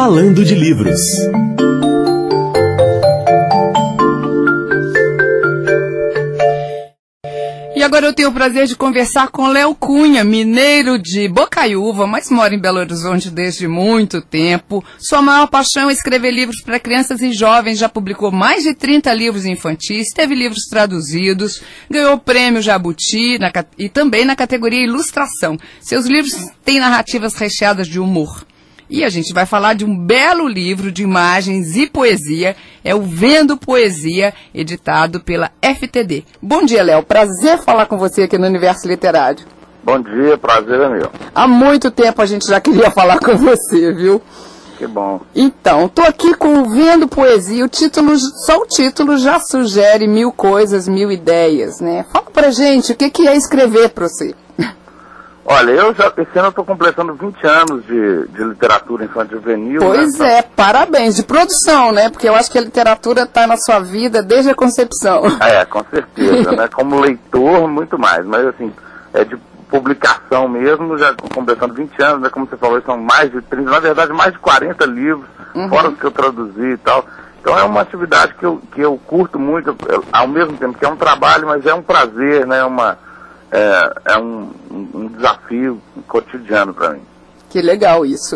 Falando de Livros. E agora eu tenho o prazer de conversar com Léo Cunha, mineiro de Bocaiúva, mas mora em Belo Horizonte desde muito tempo. Sua maior paixão é escrever livros para crianças e jovens, já publicou mais de 30 livros infantis, teve livros traduzidos, ganhou o prêmio Jabuti e também na categoria Ilustração. Seus livros têm narrativas recheadas de humor. E a gente vai falar de um belo livro de imagens e poesia, é o Vendo Poesia, editado pela FTD. Bom dia, Léo. Prazer falar com você aqui no Universo Literário. Bom dia, prazer é meu. Há muito tempo a gente já queria falar com você, viu? Que bom. Então, tô aqui com o Vendo Poesia. Só o título já sugere 1000 coisas, 1000 ideias, né? Fala pra gente, o que é escrever pra você? Olha, esse ano eu estou completando 20 anos de literatura infantil juvenil. Pois né? É, parabéns. De produção, né? Porque eu acho que a literatura está na sua vida desde a concepção. É, com certeza, né? Como leitor, muito mais. Mas, assim, de publicação mesmo, já completando 20 anos, né? Como você falou, são mais de 30, na verdade, mais de 40 livros, fora os que eu traduzi e tal. Então é uma atividade que eu curto muito, ao mesmo tempo que é um trabalho, mas é um prazer, né? É um desafio cotidiano para mim. Que legal isso.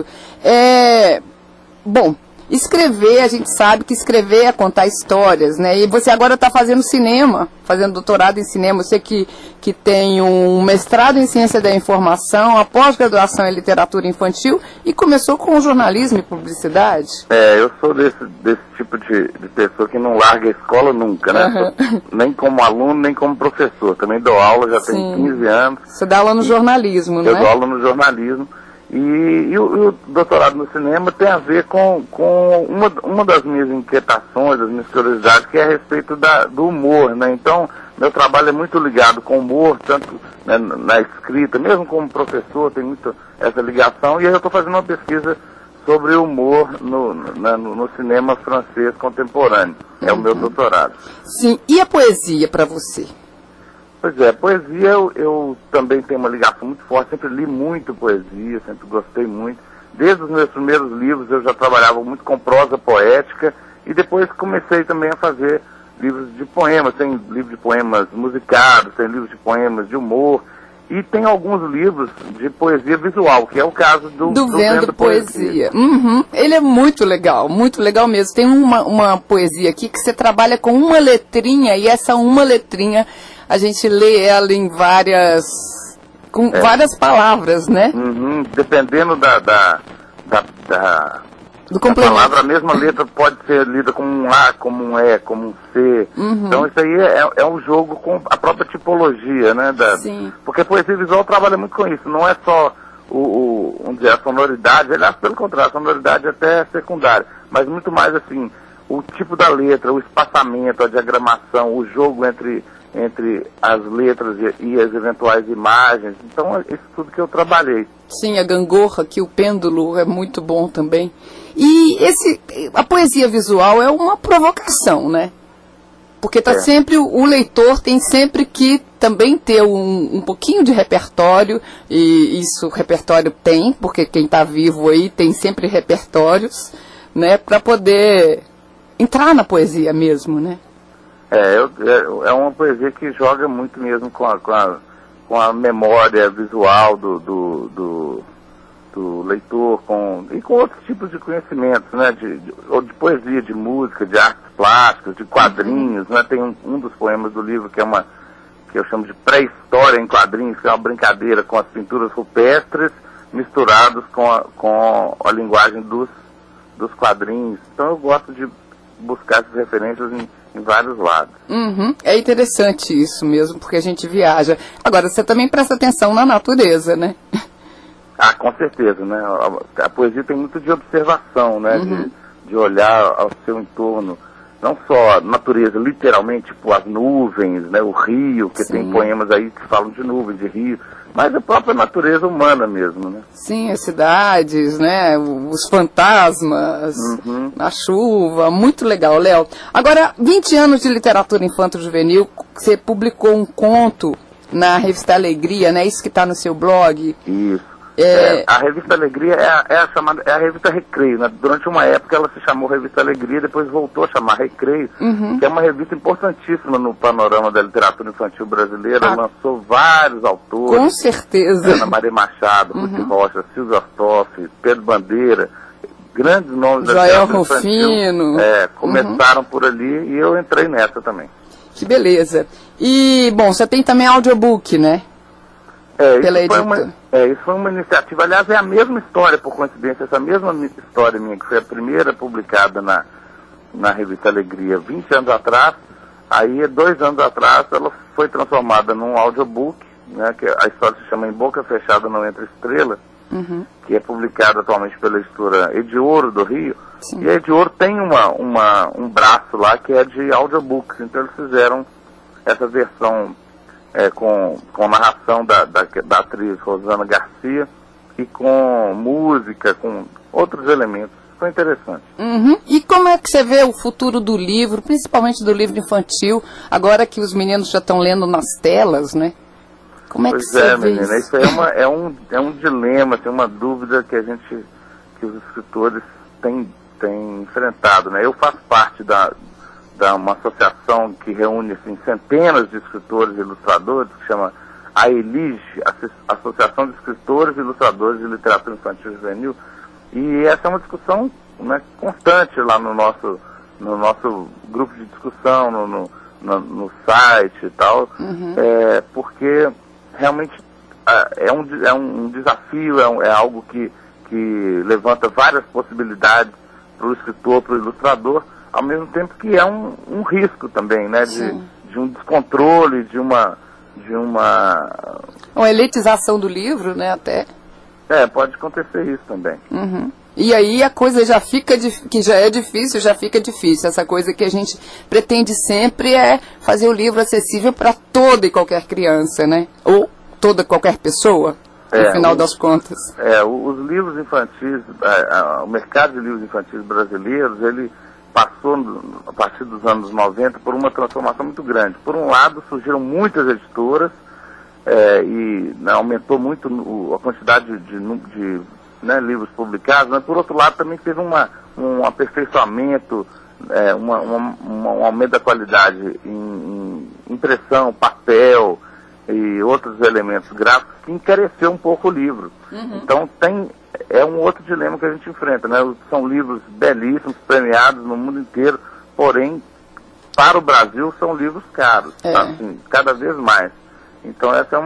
Bom, escrever, a gente sabe que escrever é contar histórias, né? E você agora está fazendo cinema, fazendo doutorado em cinema. Você que tem um mestrado em ciência da informação, a pós-graduação em literatura infantil e começou com jornalismo e publicidade. Eu sou desse tipo de pessoa que não larga a escola nunca, né? Nem como aluno, nem como professor. Também dou aula, já tenho 15 anos. Você dá aula no jornalismo, né? Eu dou aula no jornalismo. E o doutorado no cinema tem a ver com uma das minhas inquietações, das minhas curiosidades, que é a respeito do humor, né? Então, meu trabalho é muito ligado com humor, tanto né, na escrita, mesmo como professor, tem muito essa ligação. E aí eu estou fazendo uma pesquisa sobre humor no cinema francês contemporâneo. É o meu doutorado. Sim. E a poesia para você? Pois é, poesia eu também tenho uma ligação muito forte, sempre li muito poesia, sempre gostei muito. Desde os meus primeiros livros eu já trabalhava muito com prosa poética e depois comecei também a fazer livros de poemas. Tem livros de poemas musicados, tem livros de poemas de humor e tem alguns livros de poesia visual, que é o caso do Vendo Poesia. Ele é muito legal mesmo. Tem uma poesia aqui que você trabalha com uma letrinha e essa uma letrinha a gente lê ela em várias palavras, né? Dependendo do palavra, a mesma letra pode ser lida como um A, como um E, como um C. Então isso aí é um jogo com a própria tipologia, né? Sim. Porque a poesia visual trabalha muito com isso, não é só vamos dizer, a sonoridade, aliás, pelo contrário, a sonoridade até é secundária, mas muito mais assim, o tipo da letra, o espaçamento, a diagramação, o jogo entre as letras e as eventuais imagens. Então, é isso tudo que eu trabalhei. Sim, a gangorra, que o pêndulo é muito bom também. E a poesia visual é uma provocação, né? Porque sempre, o leitor tem sempre que também ter um pouquinho de repertório, e isso o repertório tem, porque quem está vivo aí tem sempre repertórios, né? Para poder entrar na poesia mesmo, né? É uma poesia que joga muito mesmo com a memória visual do leitor e com outros tipos de conhecimentos, né? De poesia, de música, de artes plásticas, de quadrinhos, né? Tem um dos poemas do livro que eu chamo de pré-história em quadrinhos, que é uma brincadeira com as pinturas rupestres misturados com a linguagem dos quadrinhos. Então eu gosto de buscar essas referências em vários lados. É interessante isso mesmo, porque a gente viaja. Agora, você também presta atenção na natureza, né? Com certeza, né? A poesia tem muito de observação, né? De olhar ao seu entorno. Não só a natureza, literalmente, tipo as nuvens, né? O rio, que tem poemas aí que falam de nuvens, de rio. Mas a própria natureza humana mesmo, né? Sim, as cidades, né? Os fantasmas, a chuva, muito legal, Léo. Agora, 20 anos de literatura infanto-juvenil, você publicou um conto na revista Alegria, né? Isso que está no seu blog. Isso. A Revista Alegria é a Revista Recreio, né? Durante uma época ela se chamou Revista Alegria, depois voltou a chamar Recreio, que é uma revista importantíssima no panorama da literatura infantil brasileira. Lançou vários autores. Com certeza. Ana Maria Machado, Ruth Rocha, Silvia Ortoff, Pedro Bandeira, grandes nomes da literatura Rufino. Começaram por ali e eu entrei nessa também. Que beleza. E, bom, você tem também audiobook, né? Isso foi uma iniciativa. Aliás, é a mesma história, por coincidência, essa mesma história minha, que foi a primeira publicada na Revista Alegria 20 anos atrás. Aí, 2 anos atrás, ela foi transformada num audiobook, né, que a história se chama Em Boca Fechada Não Entra Estrela, que é publicada atualmente pela editora Ediouro, do Rio. Sim. E a Ediouro tem um braço lá que é de audiobooks, então eles fizeram essa versão com narração da atriz Rosana Garcia e com música, com outros elementos. Foi interessante. E como é que você vê o futuro do livro, principalmente do livro infantil, agora que os meninos já estão lendo nas telas, né? Como é que você vê menina, isso aí é um dilema, tem uma dúvida que os escritores têm enfrentado, né? Eu faço parte uma associação que reúne assim, centenas de escritores e ilustradores, que chama a ELIGE, Associação de Escritores e Ilustradores de Literatura Infantil e Juvenil, e essa é uma discussão, né, constante lá no nosso grupo de discussão, no site e tal, porque realmente é um desafio, é algo que levanta várias possibilidades para o escritor, para o ilustrador, ao mesmo tempo que é um risco também, né, de um descontrole, de uma elitização do livro, né, até. Pode acontecer isso também. E aí a coisa já fica, que já é difícil, já fica difícil. Essa coisa que a gente pretende sempre é fazer o livro acessível para toda e qualquer criança, né, ou qualquer pessoa. No final das contas. Os livros infantis, o mercado de livros infantis brasileiros, ele passou, a partir dos anos 90, por uma transformação muito grande. Por um lado, surgiram muitas editoras e aumentou muito a quantidade de livros publicados, mas por outro lado também teve um aperfeiçoamento, um aumento da qualidade em impressão, papel e outros elementos gráficos que encareceu um pouco o livro. Então é um outro dilema que a gente enfrenta, né? São livros belíssimos, premiados no mundo inteiro, porém, para o Brasil são livros caros, assim, cada vez mais. Então essa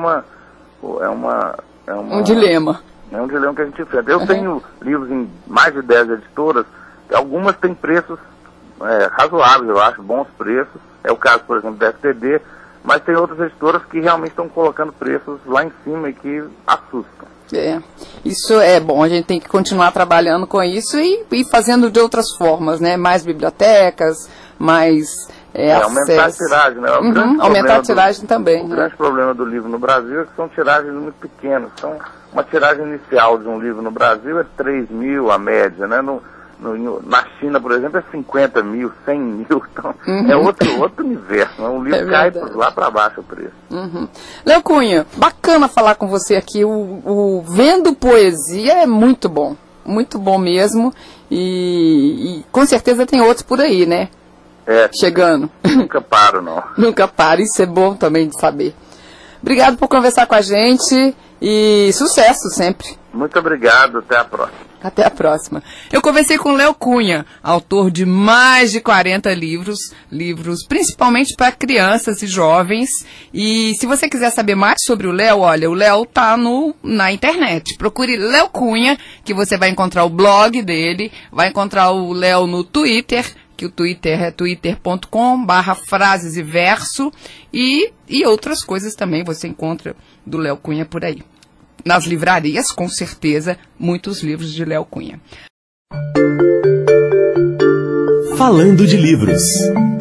é um dilema. É um dilema que a gente enfrenta. Eu tenho livros em mais de 10 editoras, algumas têm preços razoáveis, eu acho, bons preços. É o caso, por exemplo, da FTD, mas tem outras editoras que realmente estão colocando preços lá em cima e que assustam. Isso é bom, a gente tem que continuar trabalhando com isso e fazendo de outras formas, né? Mais bibliotecas, mais aumentar a tiragem, né? Aumentar a tiragem também. O grande problema do livro no Brasil é que são tiragens muito pequenas. Uma tiragem inicial de um livro no Brasil é 3 mil, a média, né? Na China, por exemplo, é 50 mil, 100 mil, então é outro universo, né? Um livro cai lá para baixo o preço. Léo Cunha, bacana falar com você aqui, o Vendo Poesia é muito bom mesmo, e com certeza tem outros por aí, né? Chegando. Nunca paro, não. Nunca paro, isso é bom também de saber. Obrigado por conversar com a gente e sucesso sempre. Muito obrigado, até a próxima. Até a próxima. Eu conversei com Léo Cunha, autor de mais de 40 livros principalmente para crianças e jovens. E se você quiser saber mais sobre o Léo, olha, o Léo tá na internet. Procure Léo Cunha, que você vai encontrar o blog dele, vai encontrar o Léo no Twitter, que o Twitter é twitter.com/frases e verso, e outras coisas também você encontra do Léo Cunha por aí. Nas livrarias, com certeza, muitos livros de Léo Cunha. Falando de livros.